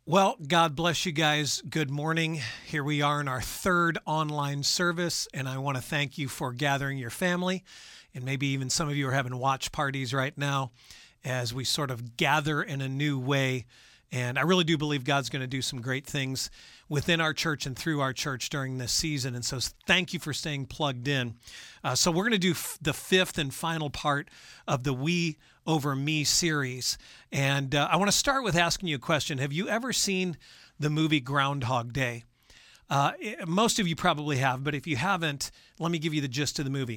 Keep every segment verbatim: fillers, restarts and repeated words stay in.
Well, God bless you guys. Good morning. Here we are in our third online service, and I want to thank you for gathering your family. And maybe even some of you are having watch parties right now as we sort of gather in a new way. And I really do believe God's going to do some great things within our church and through our church during this season. And so thank you for staying plugged in. Uh, so we're going to do f- the fifth and final part of the We Over Me series. And uh, I want to start with asking you a question. Have you ever seen the movie Groundhog Day? Uh, it- most of you probably have, but if you haven't, let me give you the gist of the movie.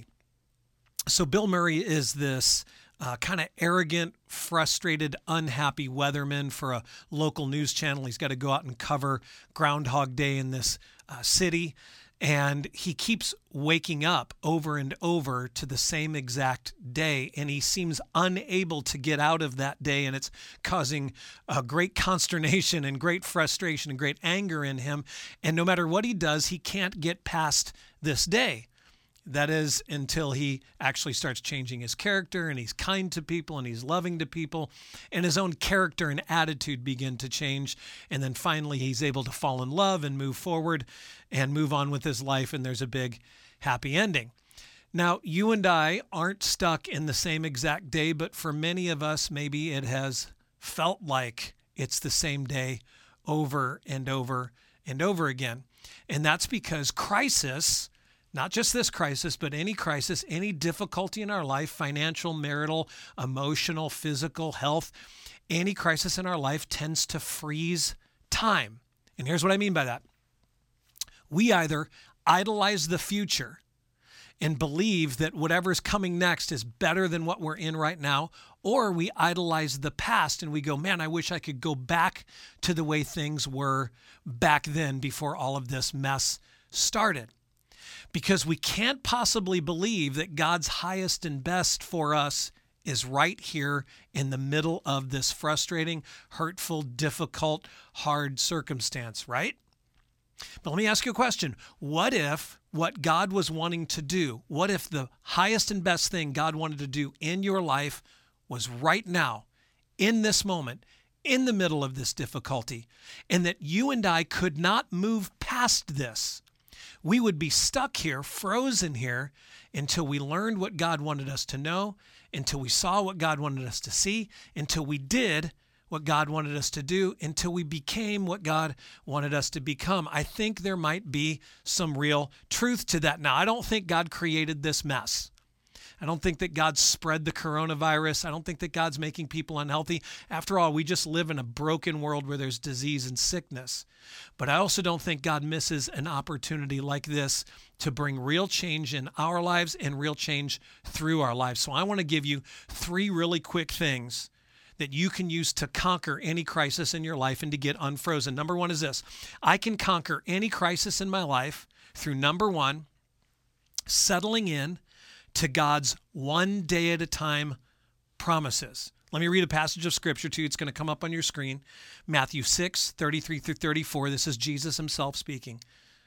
So Bill Murray is this uh, kind of arrogant, frustrated, unhappy weatherman for a local news channel. He's got to go out and cover Groundhog Day in this uh, city. And he keeps waking up over and over to the same exact day. And he seems unable to get out of that day. And it's causing a great consternation and great frustration and great anger in him. And no matter what he does, he can't get past this day. That is until he actually starts changing his character and he's kind to people and he's loving to people and his own character and attitude begin to change. And then finally he's able to fall in love and move forward and move on with his life. And there's a big happy ending. Now, you and I aren't stuck in the same exact day, but for many of us, maybe it has felt like it's the same day over and over and over again. And that's because crisis, not just this crisis, but any crisis, any difficulty in our life, financial, marital, emotional, physical, health, any crisis in our life tends to freeze time. And here's what I mean by that. We either idolize the future and believe that whatever's coming next is better than what we're in right now, or we idolize the past and we go, man, I wish I could go back to the way things were back then before all of this mess started. Because we can't possibly believe that God's highest and best for us is right here in the middle of this frustrating, hurtful, difficult, hard circumstance, right? But let me ask you a question. What if what God was wanting to do, what if the highest and best thing God wanted to do in your life was right now, in this moment, in the middle of this difficulty, and that you and I could not move past this? We would be stuck here, frozen here, until we learned what God wanted us to know, until we saw what God wanted us to see, until we did what God wanted us to do, until we became what God wanted us to become. I think there might be some real truth to that. Now, I don't think God created this mess. I don't think that God spread the coronavirus. I don't think that God's making people unhealthy. After all, we just live in a broken world where there's disease and sickness. But I also don't think God misses an opportunity like this to bring real change in our lives and real change through our lives. So I want to give you three really quick things that you can use to conquer any crisis in your life and to get unfrozen. Number one is this. I can conquer any crisis in my life through, number one, settling in to God's one day at a time promises. Let me read a passage of scripture to you. It's going to come up on your screen. Matthew six, thirty-three through thirty-four. This is Jesus himself speaking.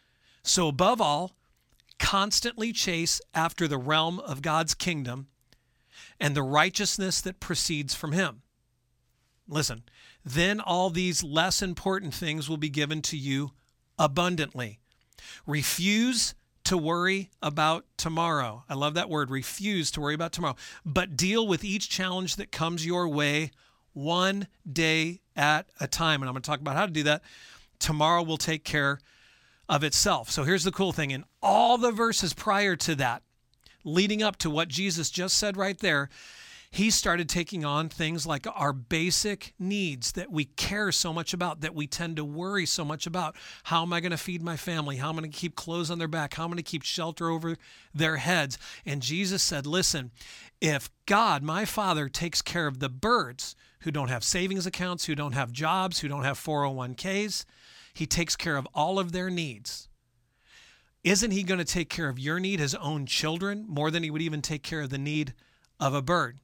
So above all, constantly chase after the realm of God's kingdom and the righteousness that proceeds from him. Listen, then all these less important things will be given to you abundantly. Refuse to worry about tomorrow. I love that word, refuse to worry about tomorrow, but deal with each challenge that comes your way one day at a time. And I'm going to talk about how to do that. Tomorrow will take care of itself. So here's the cool thing. In all the verses prior to that, leading up to what Jesus just said right there, he started taking on things like our basic needs that we care so much about, that we tend to worry so much about. How am I going to feed my family? How am I going to keep clothes on their back? How am I going to keep shelter over their heads? And Jesus said, listen, if God, my Father, takes care of the birds who don't have savings accounts, who don't have jobs, who don't have four oh one k's, he takes care of all of their needs. Isn't he going to take care of your need, his own children, more than he would even take care of the need of a bird?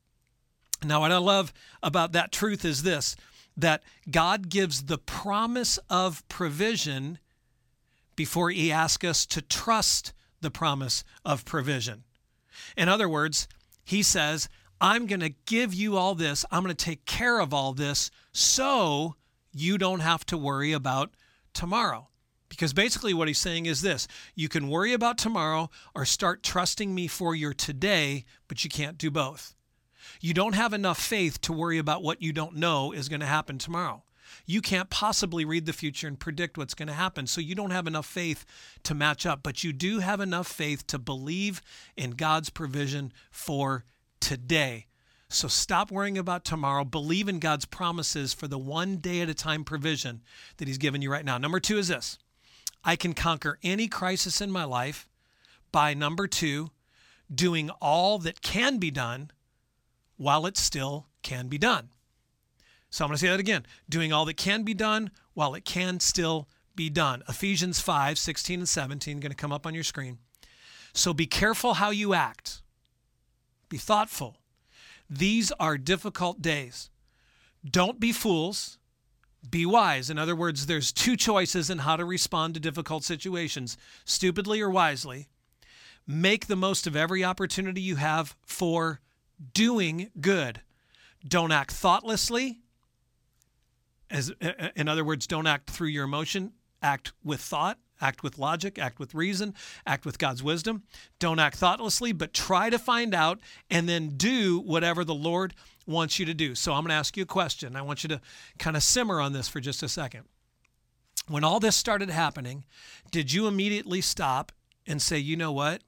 Now, what I love about that truth is this, that God gives the promise of provision before he asks us to trust the promise of provision. In other words, he says, I'm going to give you all this. I'm going to take care of all this so you don't have to worry about tomorrow. Because basically what he's saying is this: you can worry about tomorrow or start trusting me for your today, but you can't do both. You don't have enough faith to worry about what you don't know is going to happen tomorrow. You can't possibly read the future and predict what's going to happen, so you don't have enough faith to match up, but you do have enough faith to believe in God's provision for today. So stop worrying about tomorrow. Believe in God's promises for the one day at a time provision that he's given you right now. Number two is this: I can conquer any crisis in my life by, number two, doing all that can be done while it still can be done. So I'm going to say that again. Doing all that can be done while it can still be done. Ephesians five, sixteen and seventeen, going to come up on your screen. So be careful how you act. Be thoughtful. These are difficult days. Don't be fools. Be wise. In other words, there's two choices in how to respond to difficult situations, stupidly or wisely. Make the most of every opportunity you have for doing good. Don't act thoughtlessly. As, in other words, don't act through your emotion. Act with thought. Act with logic. Act with reason. Act with God's wisdom. Don't act thoughtlessly, but try to find out and then do whatever the Lord wants you to do. So I'm going to ask you a question. I want you to kind of simmer on this for just a second. When all this started happening, did you immediately stop and say, you know what?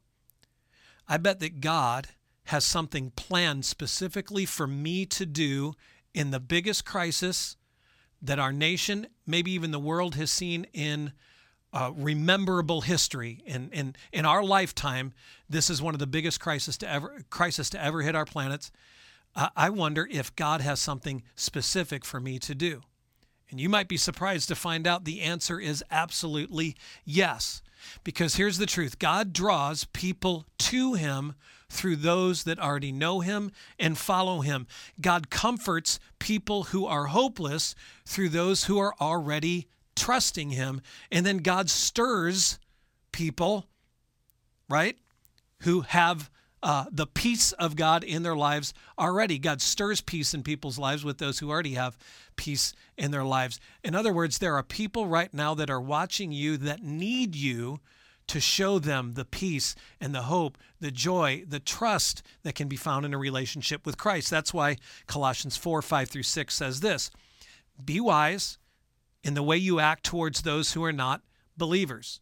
I bet that God has something planned specifically for me to do in the biggest crisis that our nation, maybe even the world, has seen in uh, rememberable history. In, in, in our lifetime, this is one of the biggest crises to ever, crisis to ever hit our planet. Uh, I wonder if God has something specific for me to do. And you might be surprised to find out the answer is absolutely yes. Because here's the truth: God draws people to him through those that already know him and follow him. God comforts people who are hopeless through those who are already trusting him. And then God stirs people, right, who have uh, the peace of God in their lives already. God stirs peace in people's lives with those who already have peace in their lives. In other words, there are people right now that are watching you that need you to show them the peace and the hope, the joy, the trust that can be found in a relationship with Christ. That's why Colossians four, five through six says this: be wise in the way you act towards those who are not believers.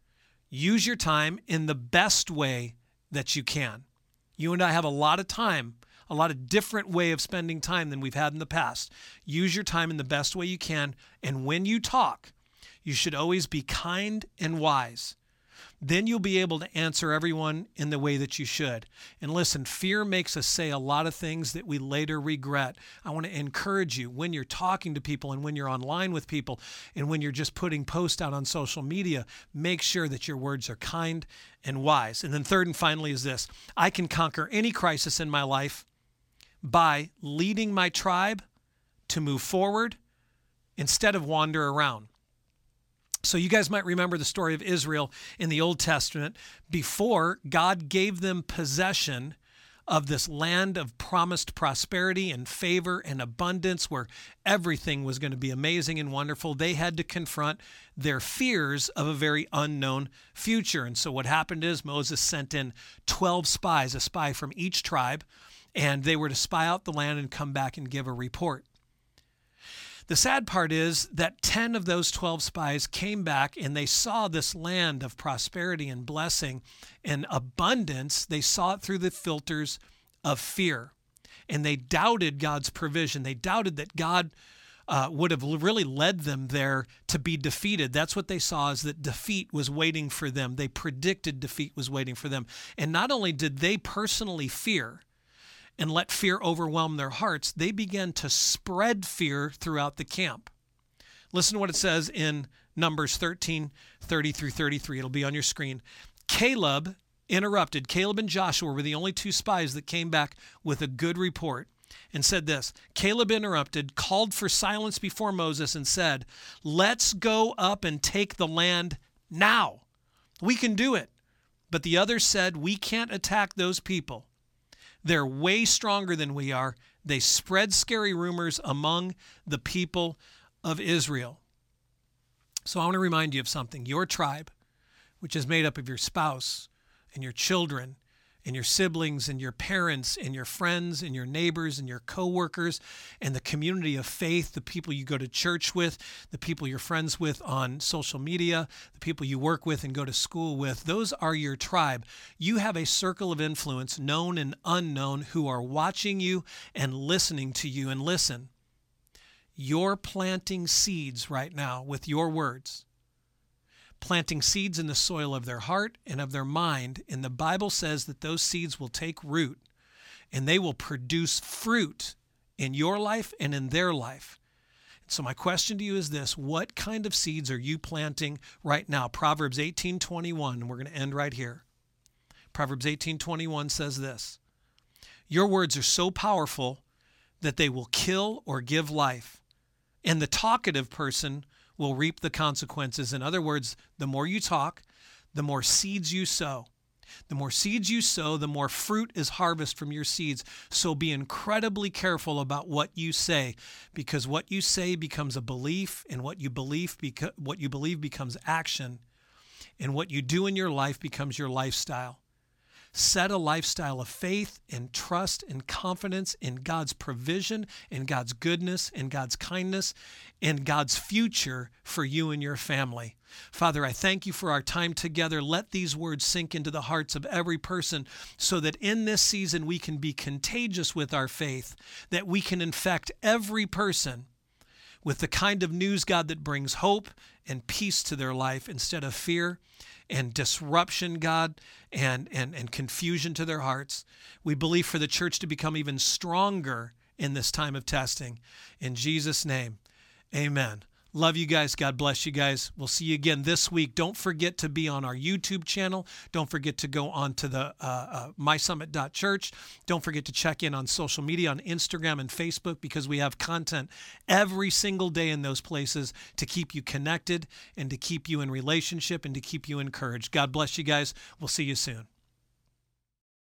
Use your time in the best way that you can. You and I have a lot of time, a lot of different way of spending time than we've had in the past. Use your time in the best way you can. And when you talk, you should always be kind and wise. Then you'll be able to answer everyone in the way that you should. And listen, fear makes us say a lot of things that we later regret. I want to encourage you, when you're talking to people and when you're online with people and when you're just putting posts out on social media, make sure that your words are kind and wise. And then third and finally is this: I can conquer any crisis in my life by leading my tribe to move forward instead of wander around. So you guys might remember the story of Israel in the Old Testament. Before God gave them possession of this land of promised prosperity and favor and abundance where everything was going to be amazing and wonderful, they had to confront their fears of a very unknown future. And so what happened is Moses sent in twelve spies, a spy from each tribe, and they were to spy out the land and come back and give a report. The sad part is that ten of those twelve spies came back and they saw this land of prosperity and blessing and abundance. They saw it through the filters of fear, and they doubted God's provision. They doubted that God uh, would have really led them there to be defeated. That's what they saw, is that defeat was waiting for them. They predicted defeat was waiting for them. And not only did they personally fear and let fear overwhelm their hearts, they began to spread fear throughout the camp. Listen to what it says in Numbers thirteen, thirty through thirty-three. It'll be on your screen. Caleb interrupted. Caleb and Joshua were the only two spies that came back with a good report and said this: Caleb interrupted, called for silence before Moses and said, "Let's go up and take the land now. We can do it." But the others said, "We can't attack those people. They're way stronger than we are." They spread scary rumors among the people of Israel. So I want to remind you of something. Your tribe, which is made up of your spouse and your children and your siblings and your parents and your friends and your neighbors and your coworkers and the community of faith, the people you go to church with, the people you're friends with on social media, the people you work with and go to school with, those are your tribe. You have a circle of influence, known and unknown, who are watching you and listening to you. And listen, you're planting seeds right now with your words. Planting seeds in the soil of their heart and of their mind. And the Bible says that those seeds will take root and they will produce fruit in your life and in their life. So my question to you is this: what kind of seeds are you planting right now? Proverbs eighteen twenty-one, and we're going to end right here. Proverbs eighteen twenty-one says this: your words are so powerful that they will kill or give life, and the talkative person will reap the consequences. In other words, the more you talk, the more seeds you sow. The more seeds you sow, the more fruit is harvested from your seeds. So be incredibly careful about what you say, because what you say becomes a belief, and what you believe beca- what you believe becomes action, and what you do in your life becomes your lifestyle. Set a lifestyle of faith and trust and confidence in God's provision, in God's goodness, in God's kindness, in God's future for you and your family. Father, I thank you for our time together. Let these words sink into the hearts of every person so that in this season we can be contagious with our faith, that we can infect every person with the kind of news, God, that brings hope and peace to their life instead of fear and disruption, God, and, and, and confusion to their hearts. We believe for the church to become even stronger in this time of testing. In Jesus' name, amen. Love you guys. God bless you guys. We'll see you again this week. Don't forget to be on our YouTube channel. Don't forget to go on to the uh, uh, my summit dot church. Don't forget to check in on social media, on Instagram and Facebook, because we have content every single day in those places to keep you connected and to keep you in relationship and to keep you encouraged. God bless you guys. We'll see you soon.